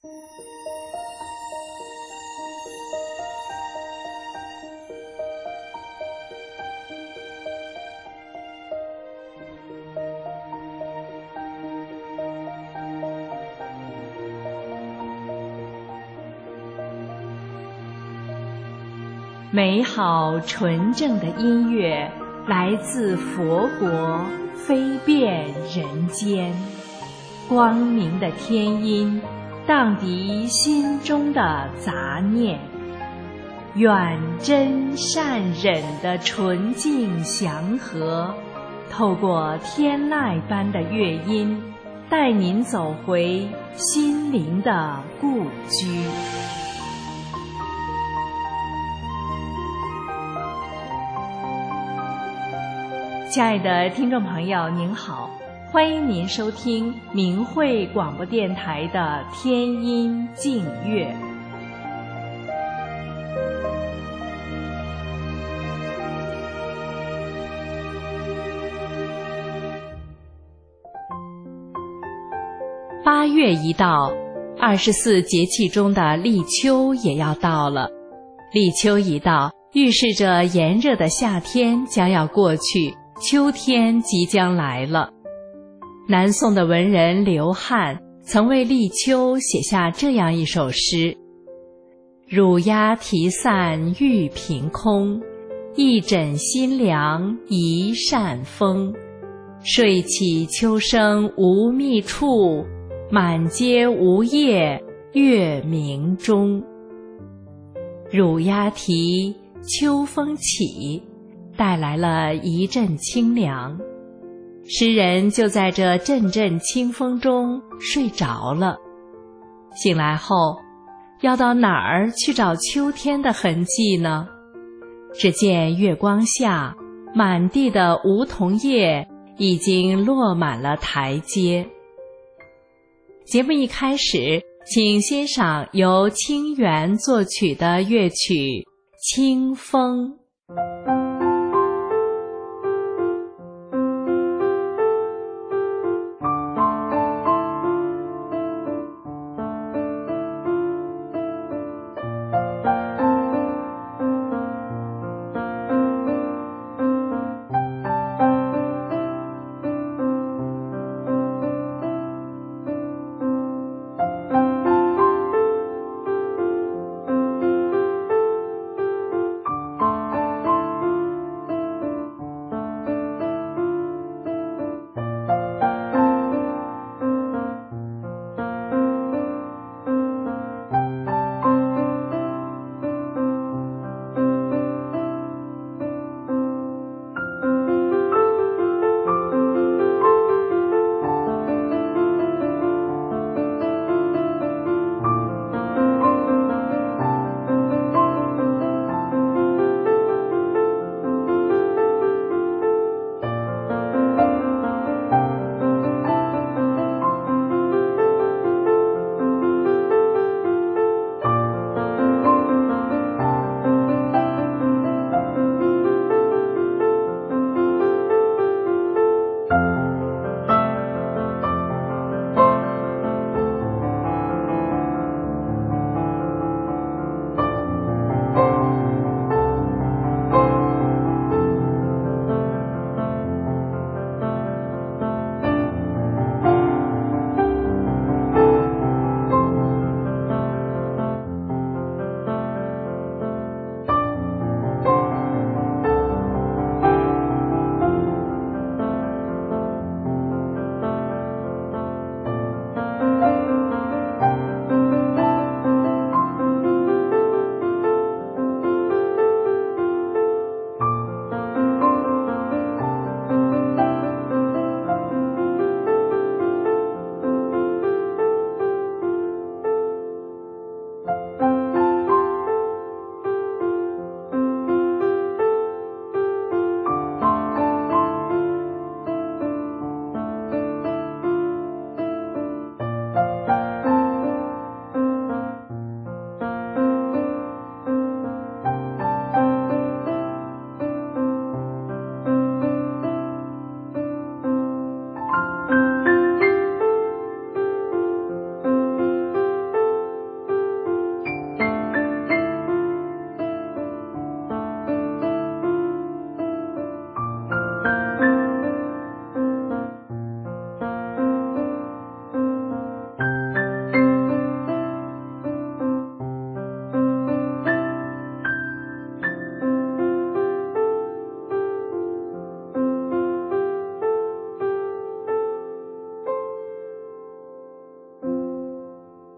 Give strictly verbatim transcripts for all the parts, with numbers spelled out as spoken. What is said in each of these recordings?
美好纯正的音乐来自佛国，飞遍人间。光明的天音荡涤心中的杂念，愿真善忍的纯净祥和，透过天籁般的乐音，带您走回心灵的故居。亲爱的听众朋友您好，欢迎您收听明慧广播电台的天音静乐。八月一到，二十四节气中的立秋也要到了。立秋一到，预示着炎热的夏天将要过去，秋天即将来了。南宋的文人刘翰曾为立秋写下这样一首诗：乳鸦啼散玉屏空，一枕新凉一扇风。睡起秋声无觅处，满街无叶月明中。乳鸦啼，秋风起，带来了一阵清凉。诗人就在这阵阵清风中睡着了。醒来后，要到哪儿去找秋天的痕迹呢？只见月光下，满地的梧桐叶已经落满了台阶。节目一开始，请欣赏由清源作曲的乐曲《清风》。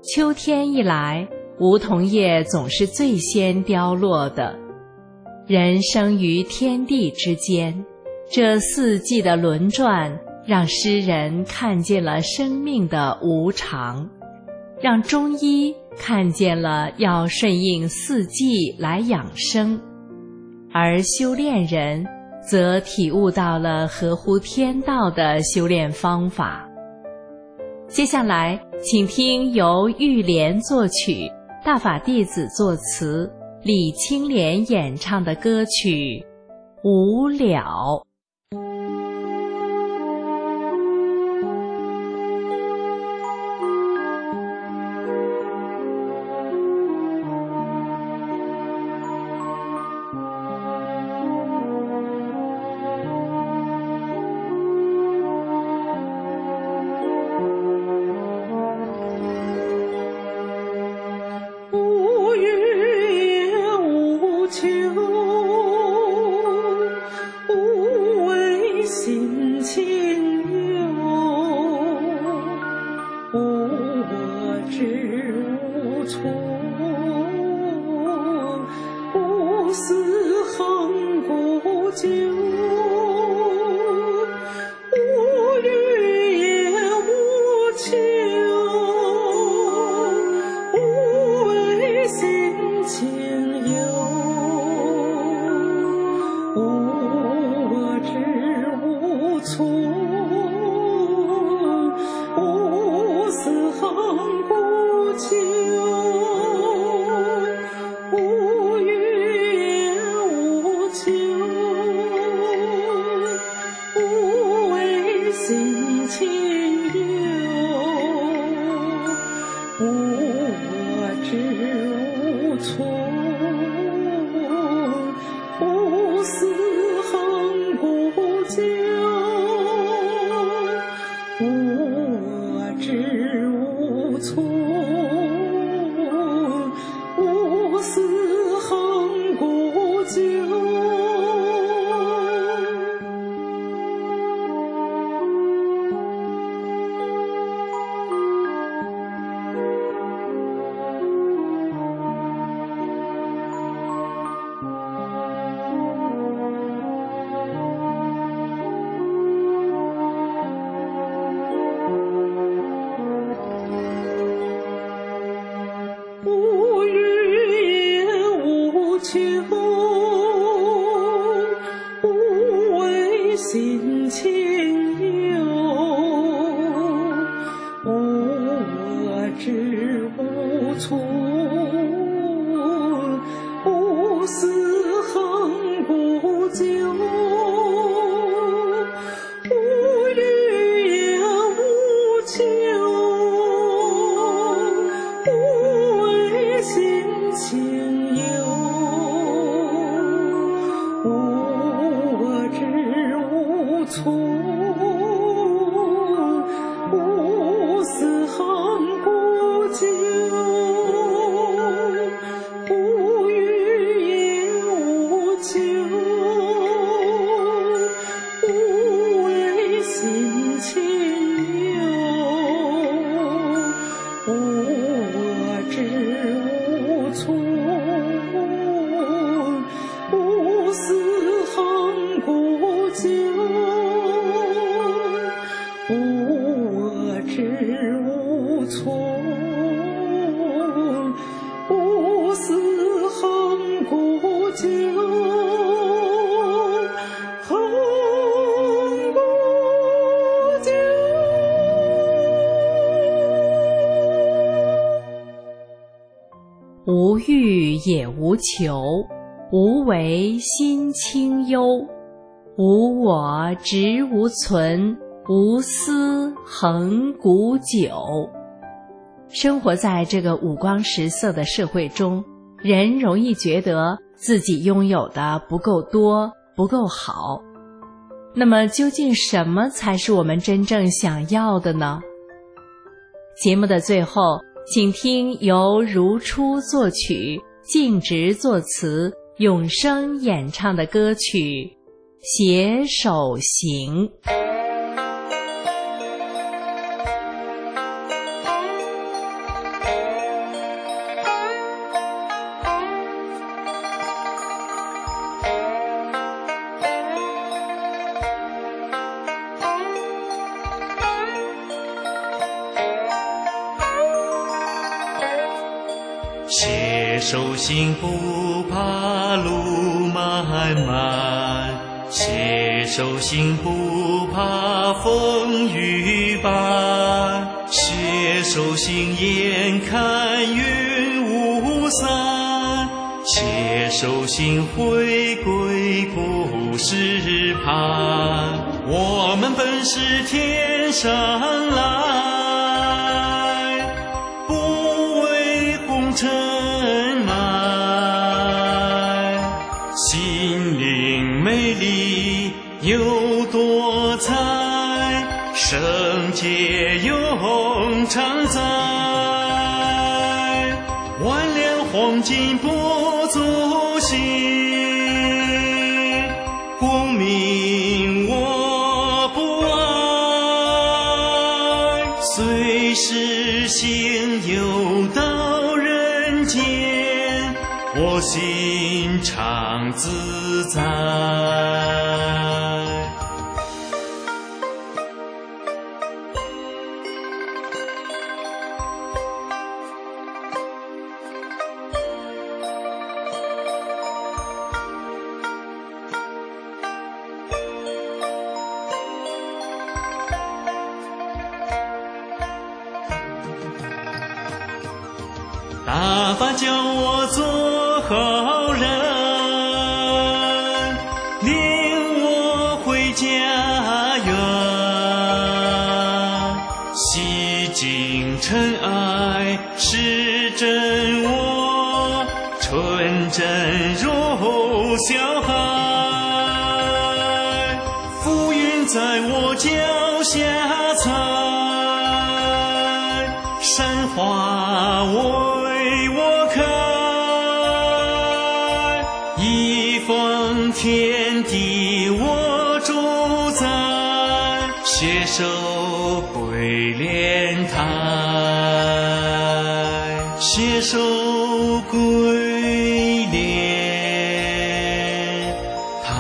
秋天一来，梧桐叶总是最先凋落的。人生于天地之间，这四季的轮转，让诗人看见了生命的无常，让中医看见了要顺应四季来养生，而修炼人则体悟到了合乎天道的修炼方法。接下来，请听由玉莲作曲，大法弟子作词，李青莲演唱的歌曲《无了》。无欲也无求，无为心清幽，无我执无存，无私恒古久。生活在这个五光十色的社会中，人容易觉得自己拥有的不够多，不够好。那么究竟什么才是我们真正想要的呢？节目的最后，请听由如初作曲，静植作词，永生演唱的歌曲《携手行》。 携手行不怕路漫漫，携手行不怕风雨伴，携手行眼看云雾散，携手行回归不是盼。我们本是天上来，不为红尘买，心灵美丽又多彩，圣洁永常在，万两黄金不足惜，功名我不爱，虽是行游到人间，我心常自在。大法教我做好人，领我回家园，洗净尘埃是真我，纯真如小孩，浮云在我脚下踩，山花我一方天地我主宰，携手归莲台，携手归莲台。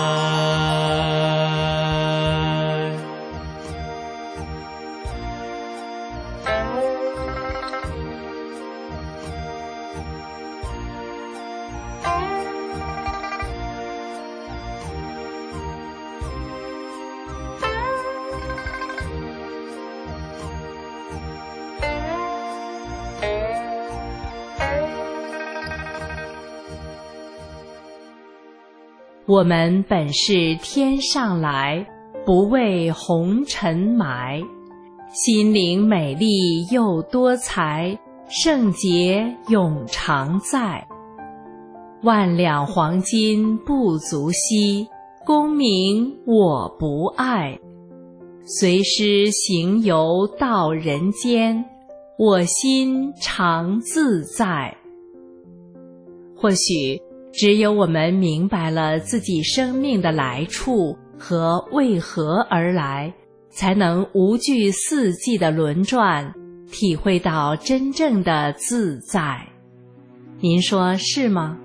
我们本是天上来，不为红尘埋，心灵美丽又多才，圣洁永常在。万两黄金不足惜，功名我不爱，随师行游到人间，我心常自在。或许只有我们明白了自己生命的来处和为何而来，才能无惧四季的轮转，体会到真正的自在。您说是吗？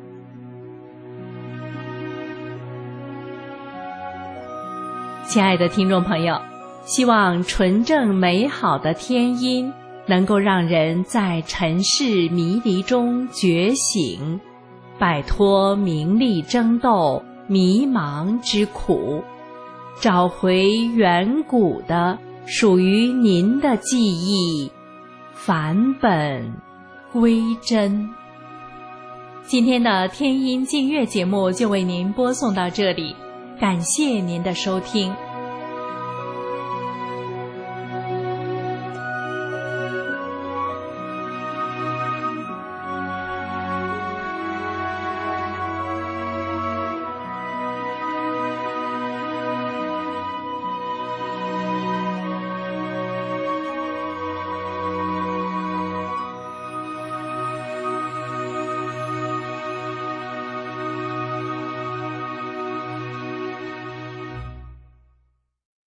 亲爱的听众朋友，希望纯正美好的天音能够让人在尘世迷离中觉醒，摆脱名利争斗、迷茫之苦，找回远古的属于您的记忆，返本归真。今天的天音净月节目就为您播送到这里，感谢您的收听。